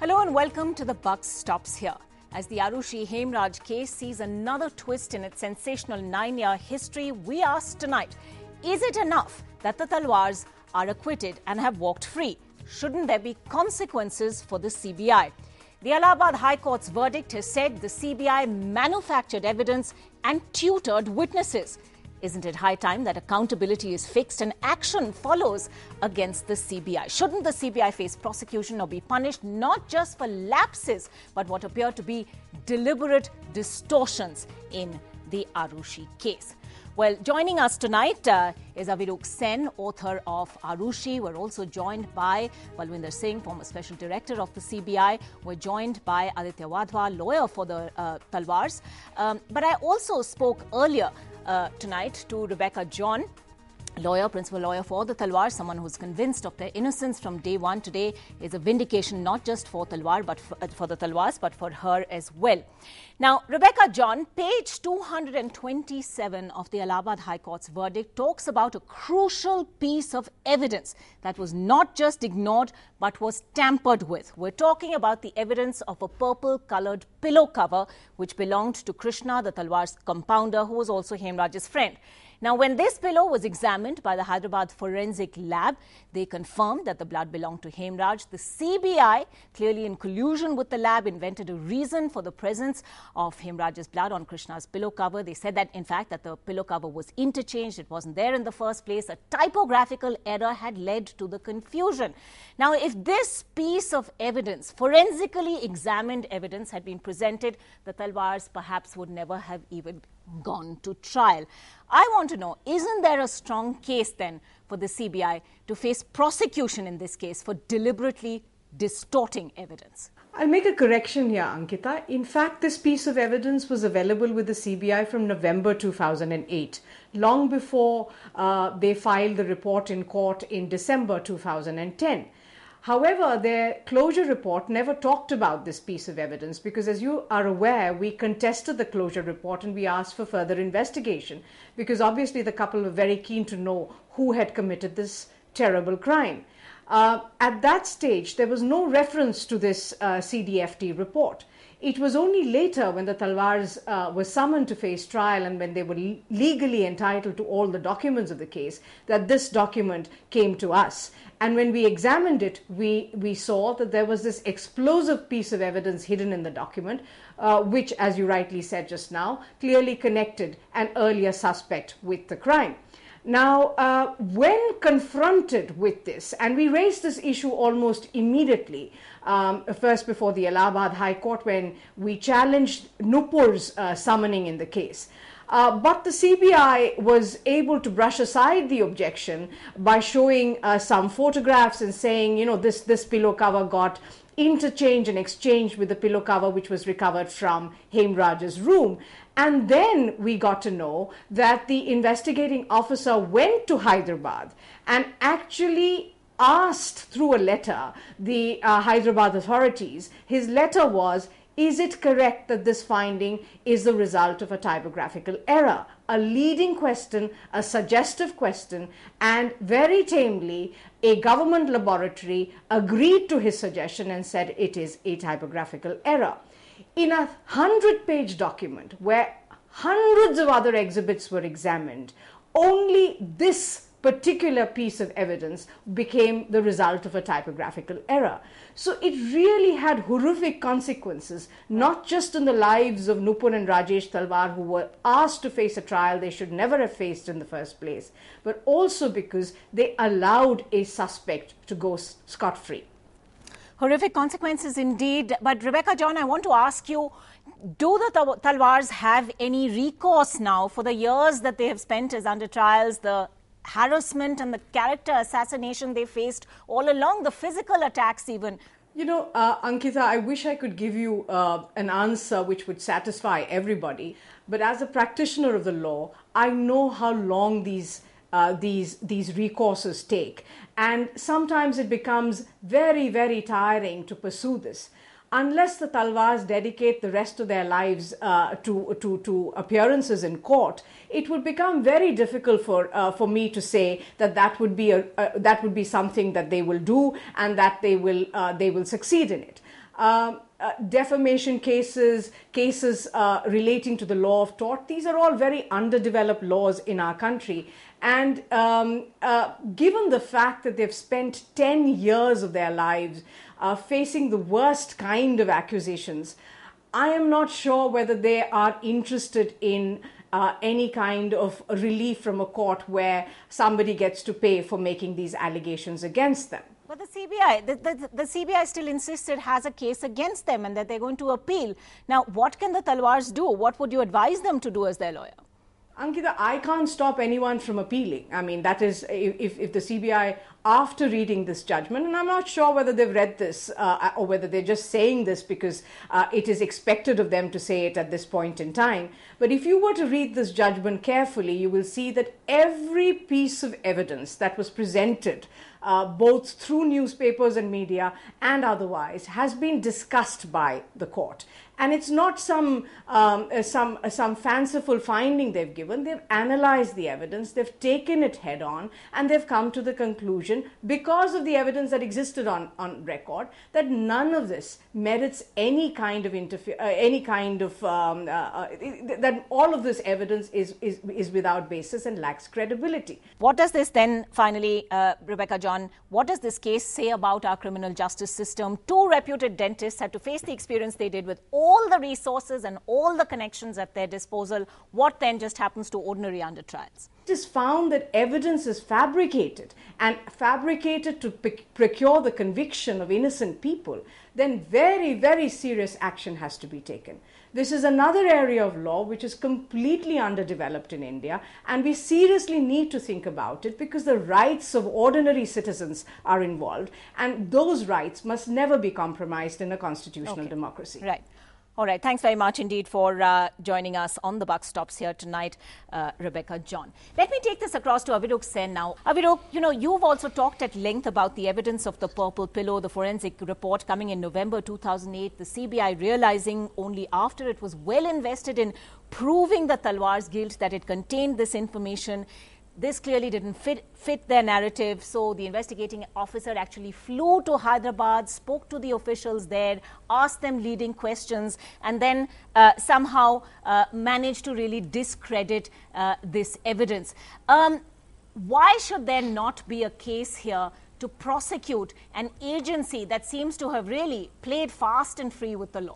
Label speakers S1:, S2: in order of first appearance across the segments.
S1: Hello and welcome to The Buck Stops Here. As the Arushi Hemraj case sees another twist in its sensational 9-year history, we ask tonight, is it enough that the Talwars are acquitted and have walked free? Shouldn't there be consequences for the CBI? The Allahabad High Court's verdict has said the CBI manufactured evidence and tutored witnesses. Isn't it high time that accountability is fixed and action follows against the CBI? Shouldn't the CBI face prosecution or be punished not just for lapses, but what appear to be deliberate distortions in the Arushi case? Well, joining us tonight is Aviruk Sen, author of Arushi. We're also joined by Balwinder Singh, former Special Director of the CBI. We're joined by Aditya Wadhwa, lawyer for the Talwars. But I also spoke earlier tonight to Rebecca John, principal lawyer for the Talwar, someone who's convinced of their innocence from day one. Today is a vindication not just for Talwar, but for the Talwars, but for her as well. Now, Rebecca John, page 227 of the Allahabad High Court's verdict talks about a crucial piece of evidence that was not just ignored, but was tampered with. We're talking about the evidence of a purple-coloured pillow cover, which belonged to Krishna, the Talwar's compounder, who was also Hemraj's friend. Now, when this pillow was examined by the Hyderabad Forensic Lab, they confirmed that the blood belonged to Hemraj. The CBI, clearly in collusion with the lab, invented a reason for the presence of Hemraj's blood on Krishna's pillow cover. They said that, in fact, that the pillow cover was interchanged. It wasn't there in the first place. A typographical error had led to the confusion. Now, if this piece of evidence, forensically examined evidence, had been presented, the Talwars perhaps would never have even gone to trial. I want to know, isn't there a strong case then for the CBI to face prosecution in this case for deliberately distorting evidence?
S2: I'll make a correction here, Ankita. In fact, this piece of evidence was available with the CBI from November 2008, long before they filed the report in court in December 2010. However, their closure report never talked about this piece of evidence because, as you are aware, we contested the closure report and we asked for further investigation because obviously the couple were very keen to know who had committed this terrible crime. At that stage, there was no reference to this CDFT report. It was only later when the Talwars were summoned to face trial and when they were legally entitled to all the documents of the case that this document came to us. And when we examined it, we saw that there was this explosive piece of evidence hidden in the document, which, as you rightly said just now, clearly connected an earlier suspect with the crime. Now, when confronted with this, and we raised this issue almost immediately, first before the Allahabad High Court when we challenged Nupur's summoning in the case. But the CBI was able to brush aside the objection by showing some photographs and saying, you know, this pillow cover got interchanged and exchanged with the pillow cover which was recovered from Hemraj's room. And then we got to know that the investigating officer went to Hyderabad and actually asked through a letter the Hyderabad authorities. His letter was, is it correct that this finding is the result of a typographical error? A leading question, a suggestive question, and very tamely, a government laboratory agreed to his suggestion and said it is a typographical error. In a 100-page document where hundreds of other exhibits were examined, only this particular piece of evidence became the result of a typographical error. So it really had horrific consequences, not just in the lives of Nupur and Rajesh Talwar, who were asked to face a trial they should never have faced in the first place, but also because they allowed a suspect to go scot-free.
S1: Horrific consequences indeed. But Rebecca John, I want to ask you, do the Talwars have any recourse now for the years that they have spent as under trials, the harassment and the character assassination they faced all along, the physical attacks even?
S2: You know, Ankita, I wish I could give you an answer which would satisfy everybody. But as a practitioner of the law, I know how long these recourses take. And sometimes it becomes very, very tiring to pursue this. Unless the Talwars dedicate the rest of their lives to appearances in court, it would become very difficult for me to say that would be something that they will do and that they will succeed in it. defamation cases, cases relating to the law of tort. These are all very underdeveloped laws in our country. And given the fact that they've spent 10 years of their lives facing the worst kind of accusations, I am not sure whether they are interested in any kind of relief from a court where somebody gets to pay for making these allegations against them.
S1: But the CBI still insists it has a case against them and that they're going to appeal. Now, what can the Talwars do? What would you advise them to do as their lawyer?
S2: Ankita, I can't stop anyone from appealing. I mean, that is, if the CBI, after reading this judgment, and I'm not sure whether they've read this or whether they're just saying this because it is expected of them to say it at this point in time. But if you were to read this judgment carefully, you will see that every piece of evidence that was presented, both through newspapers and media and otherwise, has been discussed by the court. And it's not some fanciful finding they've given. They've analyzed the evidence, they've taken it head on, and they've come to the conclusion, because of the evidence that existed on record, that none of this merits any kind of that all of this evidence is without basis and lacks credibility.
S1: What does this then, finally, Rebecca John, what does this case say about our criminal justice system? Two reputed dentists had to face the experience they did with all the resources and all the connections at their disposal. What then just happens to ordinary under trials?
S2: It is found that evidence is fabricated and fabricated to procure the conviction of innocent people, then very, very serious action has to be taken. This is another area of law which is completely underdeveloped in India, and we seriously need to think about it because the rights of ordinary citizens are involved, and those rights must never be compromised in a constitutional democracy.
S1: Right. All right. Thanks very much indeed for joining us on The Buck Stops here tonight, Rebecca John. Let me take this across to Aviruk Sen now. Aviruk, you've also talked at length about the evidence of the purple pillow, the forensic report coming in November 2008, the CBI realizing only after it was well invested in proving the Talwar's guilt that it contained this information. This clearly didn't fit their narrative, so the investigating officer actually flew to Hyderabad, spoke to the officials there, asked them leading questions, and then somehow managed to really discredit this evidence. Why should there not be a case here to prosecute an agency that seems to have really played fast and free with the law?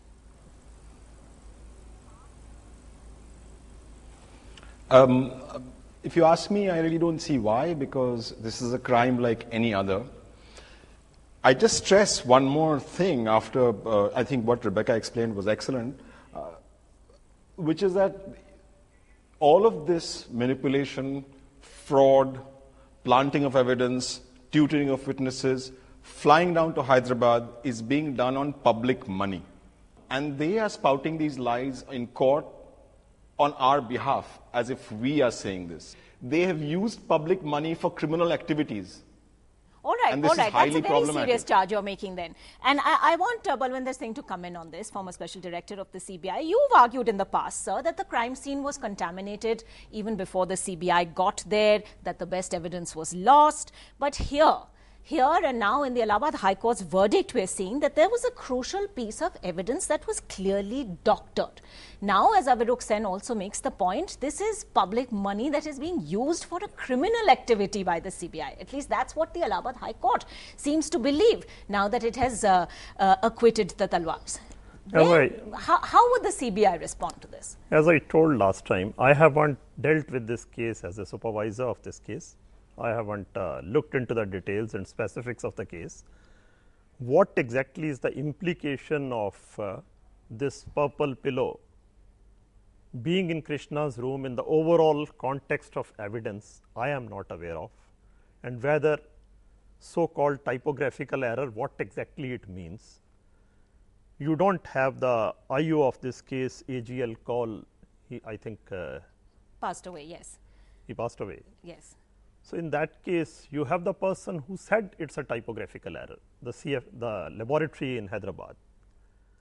S3: If you ask me, I really don't see why, because this is a crime like any other. I just stress one more thing after, I think what Rebecca explained was excellent, which is that all of this manipulation, fraud, planting of evidence, tutoring of witnesses, flying down to Hyderabad is being done on public money. And they are spouting these lies in court on our behalf, as if we are saying this. They have used public money for criminal activities.
S1: All right,
S3: and this is highly
S1: that's a very
S3: problematic.
S1: serious charge you're making then. And I want Balwinder Singh to come in on this, former Special Director of the CBI. You've argued in the past, sir, that the crime scene was contaminated even before the CBI got there, that the best evidence was lost. But here and now in the Allahabad High Court's verdict, we're seeing that there was a crucial piece of evidence that was clearly doctored. Now, as Aviruk Sen also makes the point, this is public money that is being used for a criminal activity by the CBI. At least that's what the Allahabad High Court seems to believe now that it has acquitted the Talwars. How would the CBI respond to this?
S4: As I told last time, I haven't dealt with this case as a supervisor of this case. I haven't looked into the details and specifics of the case. What exactly is the implication of this purple pillow being in Krishna's room in the overall context of evidence, I am not aware of. And whether so-called typographical error, what exactly it means. You don't have the IO of this case, AGL Kaul, I think
S1: passed away, yes.
S4: He passed away.
S1: Yes.
S4: So in that case, you have the person who said it's a typographical error, the laboratory in Hyderabad.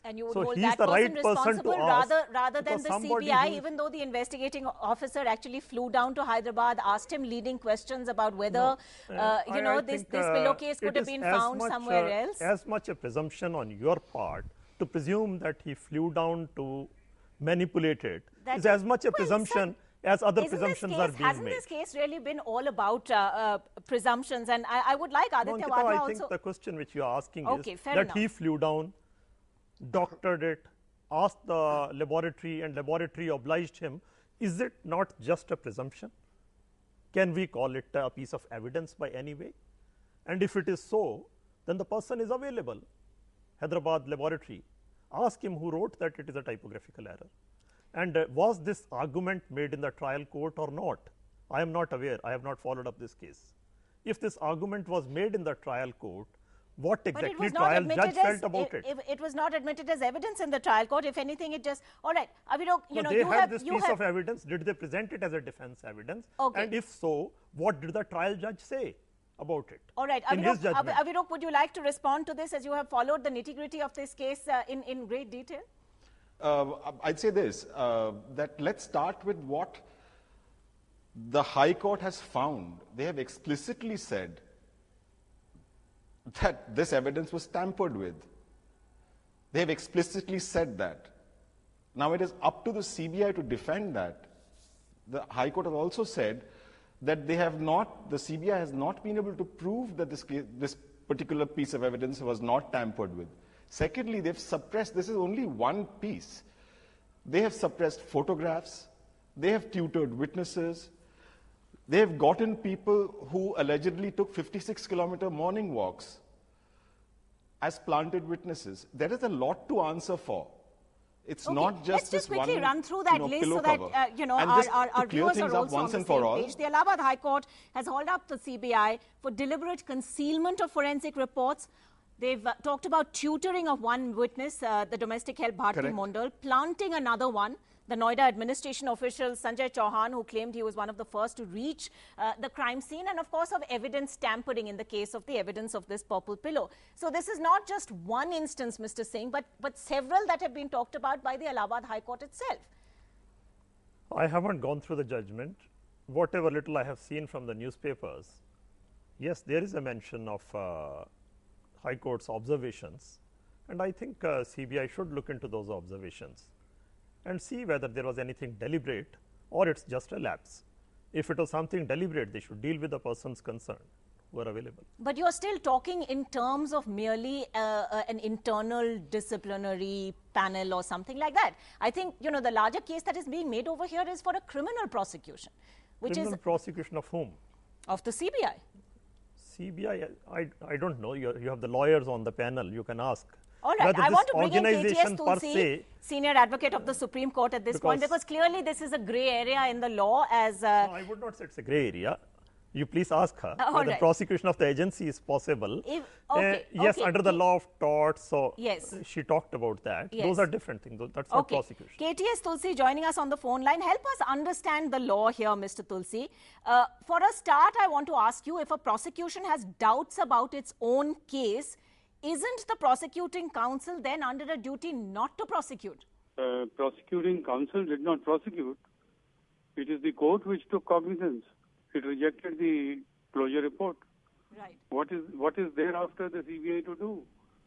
S1: And you would
S4: So
S1: hold
S4: he's
S1: that
S4: the
S1: person
S4: right person to
S1: responsible
S4: ask,
S1: rather than
S4: because
S1: the
S4: somebody
S1: CBI,
S4: who-
S1: even though the investigating officer actually flew down to Hyderabad, asked him leading questions about whether,
S4: I
S1: this
S4: think,
S1: pillow case could
S4: it
S1: have
S4: is
S1: been
S4: as
S1: found
S4: much,
S1: somewhere else.
S4: As much a presumption on your part to presume that he flew down to manipulate it
S1: That
S4: is
S1: is-
S4: as much a
S1: well,
S4: presumption as other
S1: Isn't
S4: presumptions
S1: this
S4: are
S1: case,
S4: being
S1: hasn't
S4: made.
S1: this case really been all about presumptions? And I would like
S4: No,
S1: Aditya
S4: Ankita,
S1: Wadhwa
S4: I
S1: also.
S4: think the question which you are asking
S1: Okay,
S4: is
S1: fair
S4: that
S1: enough.
S4: he flew down, doctored it, asked the laboratory, and laboratory obliged him. Is it not just a presumption? Can we call it a piece of evidence by any way? And if it is so, then the person is available. Hyderabad laboratory, ask him who wrote that it is a typographical error. And was this argument made in the trial court or not? I am not aware. I have not followed up this case. If this argument was made in the trial court, what
S1: But it
S4: exactly
S1: was not
S4: trial
S1: admitted
S4: judge felt about it?
S1: It was not admitted as evidence in the trial court. If anything, it just all right. Avirok,
S4: So they had this piece of evidence. Did they present it as a defense evidence?
S1: Okay.
S4: And if so, what did the trial judge say about it?
S1: All right,
S4: in his judgment?
S1: Avirok, would you like to respond to this as you have followed the nitty-gritty of this case in great detail?
S3: I'd say this, that let's start with what the High Court has found. They have explicitly said that this evidence was tampered with. They have explicitly said that. Now it is up to the CBI to defend that. The High Court has also said that the CBI has not been able to prove that this particular piece of evidence was not tampered with. Secondly, they've suppressed, this is only one piece. They have suppressed photographs, they have tutored witnesses, they have gotten people who allegedly took 56-kilometer morning walks as planted witnesses. There is a lot to answer for. It's
S1: Okay,
S3: not just
S1: let's just
S3: this
S1: quickly
S3: one,
S1: run through that list
S3: pillow
S1: so that
S3: cover.
S1: our,
S3: just
S1: our
S3: to clear
S1: viewers
S3: things
S1: are
S3: up
S1: also on
S3: once
S1: the
S3: and for
S1: same
S3: all.
S1: page. The Allahabad High Court has hauled up the CBI for deliberate concealment of forensic reports. They've talked about tutoring of one witness, the domestic help Bharti
S3: Correct.
S1: Mondal, planting another one. The Noida administration official Sanjay Chauhan, who claimed he was one of the first to reach the crime scene, and of course of evidence tampering in the case of the evidence of this purple pillow. So this is not just one instance, Mr. Singh, but several that have been talked about by the Allahabad High Court itself.
S4: I haven't gone through the judgment. Whatever little I have seen from the newspapers, yes, there is a mention of High Court's observations, and I think CBI should look into those observations and see whether there was anything deliberate or it's just a lapse. If it was something deliberate, they should deal with the persons concerned who are available.
S1: But you're still talking in terms of merely an internal disciplinary panel or something like that. I think, the larger case that is being made over here is for a criminal prosecution, which
S4: Criminal
S1: is
S4: prosecution of whom?
S1: of the CBI.
S4: CBI, I don't know. You have the lawyers on the panel. You can ask.
S1: All right,
S4: Whether
S1: I
S4: this
S1: want to bring in KTS
S4: organization per
S1: Tulsi,
S4: se,
S1: senior advocate of the Supreme Court at this point, because clearly this is a grey area in the law as...
S4: No, I would not say it's a grey area. You please ask her whether
S1: right.
S4: prosecution of the agency is possible. Yes,
S1: okay.
S4: under the law of torts. So
S1: Yes.
S4: she talked about that.
S1: Yes.
S4: Those are different things. That's not prosecution.
S1: KTS Tulsi joining us on the phone line. Help us understand the law here, Mr. Tulsi. For a start, I want to ask you, if a prosecution has doubts about its own case, isn't the prosecuting counsel then under a duty not to prosecute?
S5: Prosecuting counsel did not prosecute. It is the court which took cognizance. It rejected the closure report.
S1: Right.
S5: What is there after the CBI to do?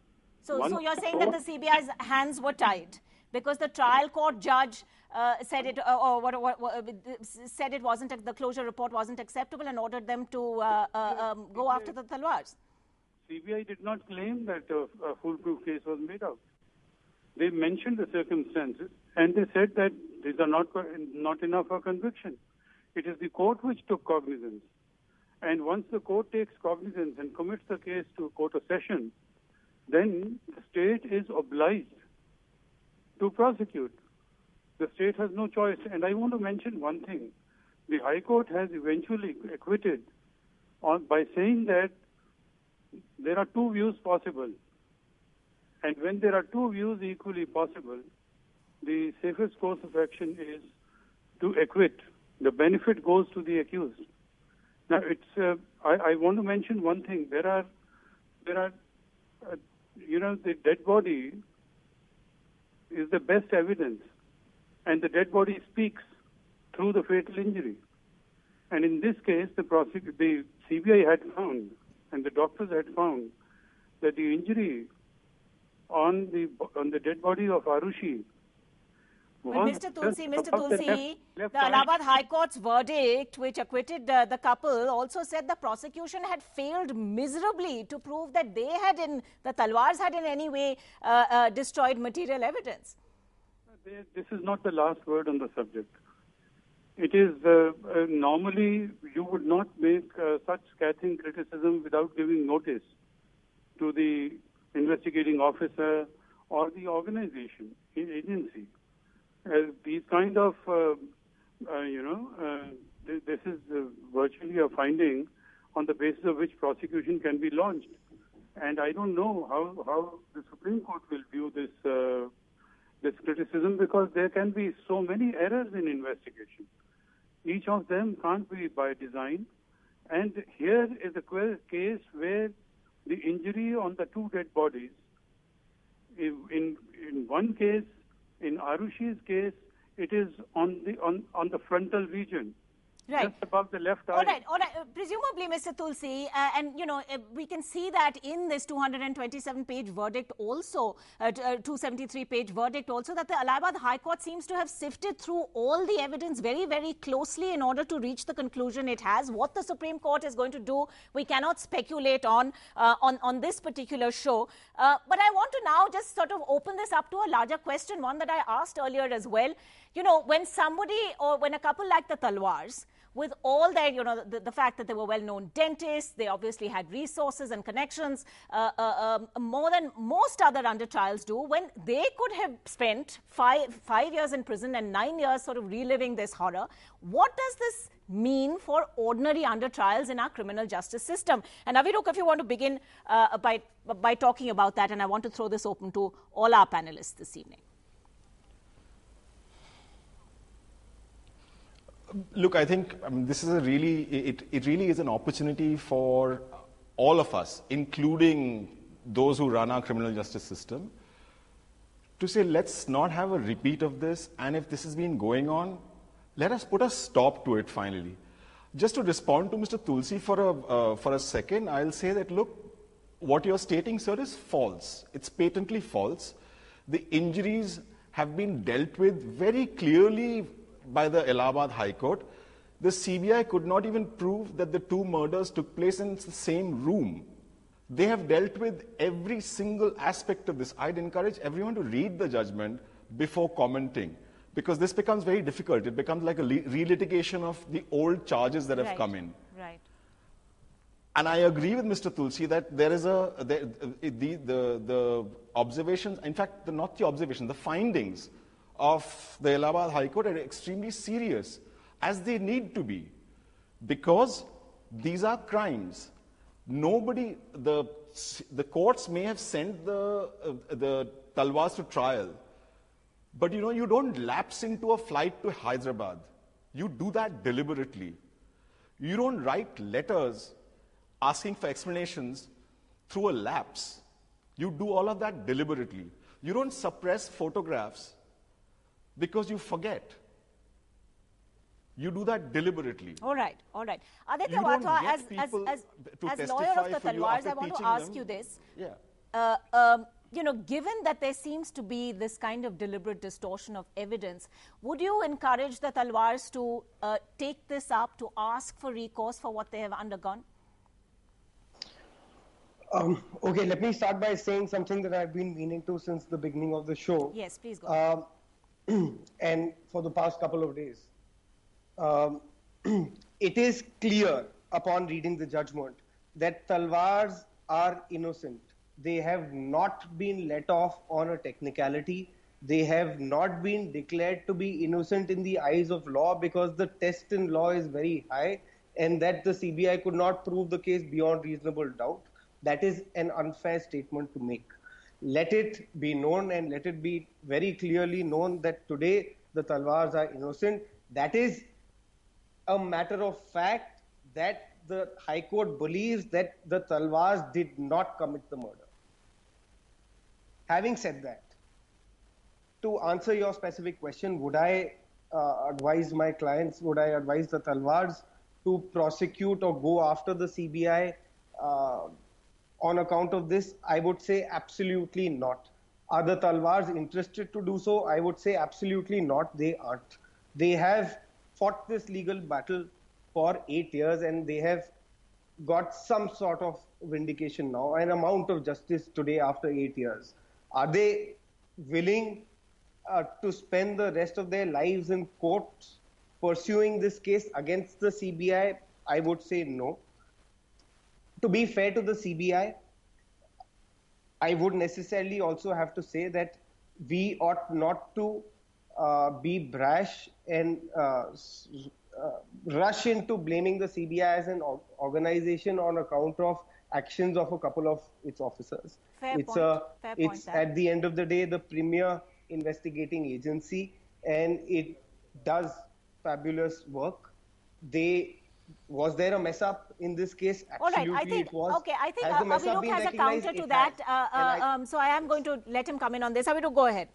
S1: So you're saying that the CBI's hands were tied because the trial court judge said it said it wasn't, the closure report wasn't acceptable and ordered them to go after the Talwars.
S5: CBI did not claim that a foolproof case was made out. They mentioned the circumstances and they said that these are not enough for conviction. It is the court which took cognizance. And once the court takes cognizance and commits the case to court of session, then the state is obliged to prosecute. The state has no choice. And I want to mention one thing. The High Court has eventually acquitted by saying that there are two views possible. And when there are two views equally possible, the safest course of action is to acquit. The benefit goes to the accused. Now, I want to mention one thing. There are the dead body is the best evidence, and the dead body speaks through the fatal injury. And in this case, the CBI had found, and the doctors had found, that the injury on the dead body of Arushi was
S1: Mr. Tulsi,
S5: left
S1: the Allahabad High Court's verdict, which acquitted the couple, also said the prosecution had failed miserably to prove that the Talwars had in any way destroyed material evidence.
S5: This is not the last word on the subject. It is normally you would not make such scathing criticism without giving notice to the investigating officer or the organization, agency. These kind of, this is virtually a finding on the basis of which prosecution can be launched. And I don't know how the Supreme Court will view this criticism, because there can be so many errors in investigation. Each of them can't be by design. And here is a case where the injury on the two dead bodies, in one case, in Arushi's case, it is on the frontal region,
S1: right,
S5: just above the left eye.
S1: All right. Presumably, Mr. Tulsi, we can see that in this 227-page verdict also, 273-page verdict also, that the Allahabad High Court seems to have sifted through all the evidence very, very closely in order to reach the conclusion it has. What the Supreme Court is going to do, we cannot speculate on this particular show. But I want to now just sort of open this up to a larger question, one that I asked earlier as well. When somebody or when a couple like the Talwars, with all their, the fact that they were well-known dentists, they obviously had resources and connections, more than most other under trials do, when they could have spent five years in prison and 9 years sort of reliving this horror, what does this mean for ordinary under trials in our criminal justice system? And Aviruk, if you want to begin by talking about that, and I want to throw this open to all our panelists this evening.
S3: Look, I think this is it really is an opportunity for all of us, including those who run our criminal justice system, to say, let's not have a repeat of this, and if this has been going on, let us put a stop to it finally. Just to respond to Mr. Tulsi for a second, I'll say that, look, what you're stating, sir, is false. It's patently false. The injuries have been dealt with very clearly by the Allahabad High Court. The CBI could not even prove that the two murders took place in the same room. They have dealt with every single aspect of this. I'd encourage everyone to read the judgment before commenting, because this becomes very difficult. It becomes like a relitigation of the old charges that have come in.
S1: Right.
S3: And I agree with Mr. Tulsi that there is the observations, in fact, not the observation, the findings of the Allahabad High Court are extremely serious, as they need to be, because these are crimes. Nobody, the courts may have sent the Talwars to trial, but you don't lapse into a flight to Hyderabad. You do that deliberately. You don't write letters asking for explanations through a lapse. You do all of that deliberately. You don't suppress photographs because you forget. You do that deliberately.
S1: All right. Aditya Wadhwa, as lawyer of the Talwars, I want to ask you this.
S3: Yeah.
S1: Given that there seems to be this kind of deliberate distortion of evidence, would you encourage the Talwars to take this up, to ask for recourse for what they have undergone?
S6: Okay, let me start by saying something that I've been meaning to since the beginning of the show.
S1: Yes, please go ahead.
S6: And for the past couple of days. It is clear upon reading the judgment that Talwars are innocent. They have not been let off on a technicality. They have not been declared to be innocent in the eyes of law, because the test in law is very high, and that the CBI could not prove the case beyond reasonable doubt. That is an unfair statement to make. Let it be known, and let it be very clearly known, that today the Talwars are innocent. That is a matter of fact, that the High Court believes that the Talwars did not commit the murder. Having said that, to answer your specific question, would I advise my clients, would I advise the Talwars to prosecute or go after the CBI on account of this? I would say absolutely not. Are the Talwars interested to do so? I would say absolutely not. They aren't. They have fought this legal battle for 8 years and they have got some sort of vindication now, an amount of justice today after 8 years. Are they willing to spend the rest of their lives in courts pursuing this case against the CBI? I would say no. To be fair to the CBI, I would necessarily also have to say that we ought not to be brash and rush into blaming the CBI as an organization on account of actions of a couple of its officers.
S1: Fair point.
S6: It's at the end of the day the premier investigating agency, and it does fabulous work. Was there a mess up in this case? Absolutely,
S1: all right, I think,
S6: it was.
S1: Okay, I think
S6: Has
S1: Avirukh has a counter to that. So I am going to let him come in on this. Avirukh, go ahead.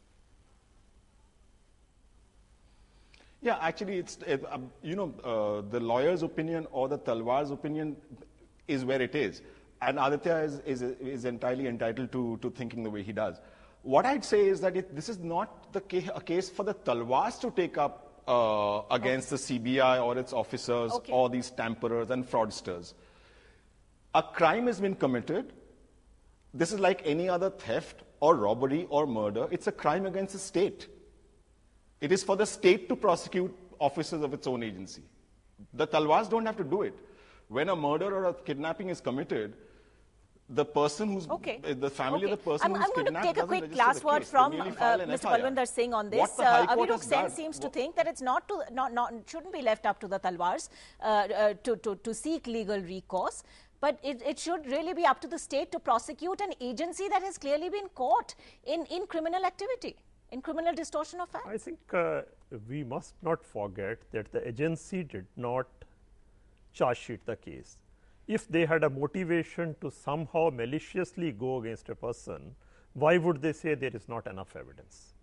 S3: Yeah, actually, the lawyer's opinion or the Talwar's opinion is where it is. And Aditya is entirely entitled to thinking the way he does. What I'd say is that this is not a case for the Talwars to take up against the CBI or its officers or these tamperers and fraudsters. A crime has been committed. This is like any other theft or robbery or murder. It's a crime against the state. It is for the state to prosecute officers of its own agency. The Talwars don't have to do it. When a murder or a kidnapping is committed, the person who's the family of the person who's kidnapped.
S1: I'm going to take a quick last word from Mr. Balwinder Singh on this. Avirukh Sen seems to think that it's shouldn't be left up to the Talwars to seek legal recourse, but it should really be up to the state to prosecute an agency that has clearly been caught in criminal activity, in criminal distortion of facts.
S4: I think we must not forget that the agency did not charge sheet the case. If they had a motivation to somehow maliciously go against a person, why would they say there is not enough evidence?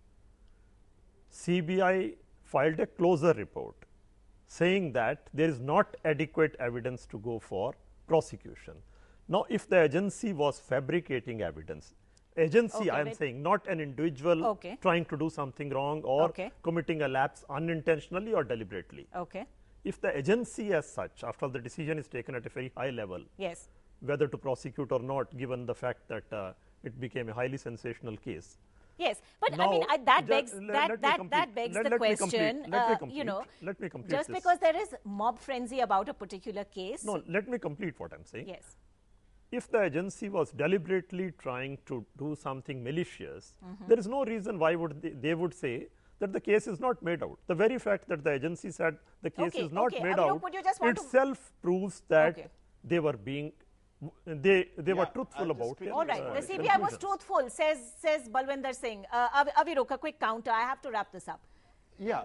S4: CBI filed a closure report saying that there is not adequate evidence to go for prosecution. Now, if the agency was fabricating evidence, I am saying, not an individual trying to do something wrong or committing a lapse unintentionally or deliberately. If the agency as such, after the decision is taken at a very high level, whether to prosecute or not, given the fact that it became a highly sensational case.
S1: Yes, but now, I mean, that begs the question,
S4: let me complete
S1: just
S4: this.
S1: Because there is mob frenzy about a particular case.
S4: No, let me complete what I am saying.
S1: Yes.
S4: If the agency was deliberately trying to do something malicious, there is no reason why they would say that the case is not made out. The very fact that the agency said the case is not made out itself proves that they were being were truthful about it.
S1: All right, the CBI was truthful, says Balwinder Singh. Avirukh, a quick counter. I have to wrap this up.
S3: Yeah,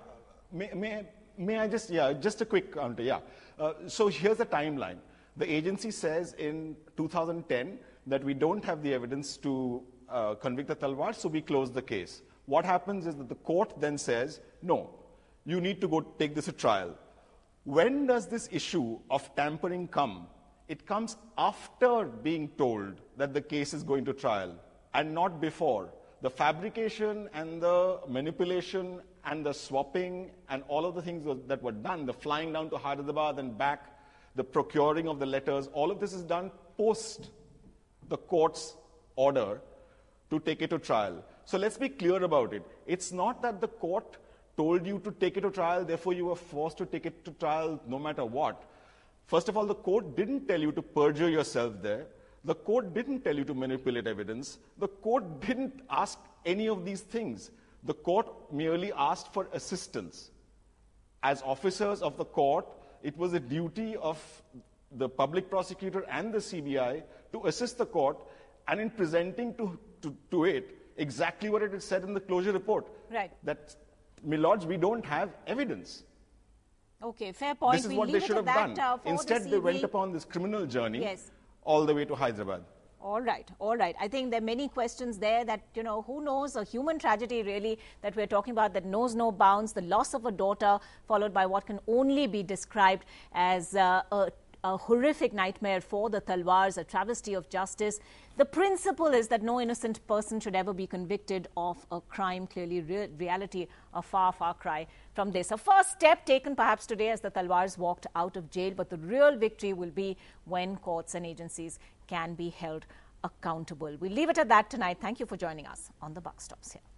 S3: may I just a quick counter. Yeah, so here's the timeline. The agency says in 2010 that we don't have the evidence to convict the Talwars, so we close the case. What happens is that the court then says, no, you need to go take this to trial. When does this issue of tampering come? It comes after being told that the case is going to trial and not before. The fabrication and the manipulation and the swapping and all of the things that were done, the flying down to Hyderabad and back, the procuring of the letters, all of this is done post the court's order to take it to trial. So let's be clear about it. It's not that the court told you to take it to trial, therefore you were forced to take it to trial no matter what. First of all, the court didn't tell you to perjure yourself there. The court didn't tell you to manipulate evidence. The court didn't ask any of these things. The court merely asked for assistance. As officers of the court, it was a duty of the public prosecutor and the CBI to assist the court, and in presenting to it exactly what it is said in the closure report.
S1: Right.
S3: That, my lords, we don't have evidence.
S1: Okay, fair point.
S3: This is what they should have done. Instead, they went upon this criminal journey all the way to Hyderabad.
S1: All right, all right. I think there are many questions there that, who knows, a human tragedy really that we're talking about that knows no bounds, the loss of a daughter followed by what can only be described as a horrific nightmare for the Talwars, a travesty of justice. The principle is that no innocent person should ever be convicted of a crime. Clearly, reality, a far, far cry from this. A first step taken perhaps today as the Talwars walked out of jail, but the real victory will be when courts and agencies can be held accountable. We'll leave it at that tonight. Thank you for joining us on The Buck Stops Here.